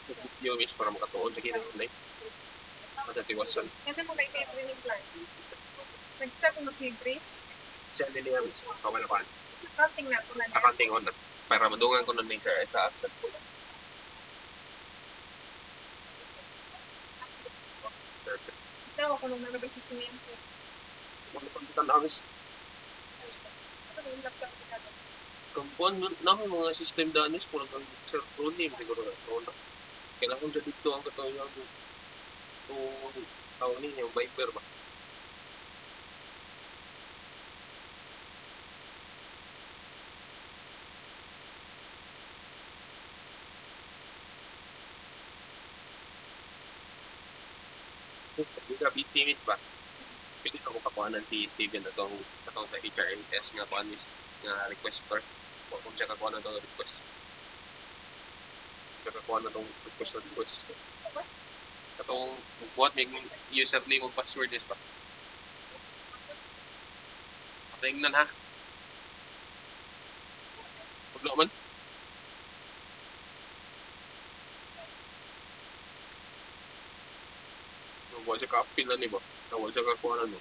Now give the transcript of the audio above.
Yung is para makatuon lagi na online. Matatiwasan. Kasi mo kay Catherine yung plan. Nag-chat mo si Grace. Siya nila yung is pamanapan. Accounting na ako na niya. Accounting on na. Para madungan ko nun sa after. Ikaw ako nung nalabas sa simento. Kung napunta na awis, Ano yung laptop ko kagad? kung kuhan namin mga system danis, kung ang sir Rooney, siguro na. Kailangan dyan dito ang katawang kung tawag niya, yung Viber ba? Yung gabi timid ba? Pwede na ko kakuhanan si Steven atong sa HRMS nga panis nga requester. Kung siya kakuha na itong request. Siya kakuha na itong request. Atong buhat may username o password is ba? Tingnan ha. Paglo man. Buhat siya ka-appeal na ni ba? Buhat siya kakuha na no.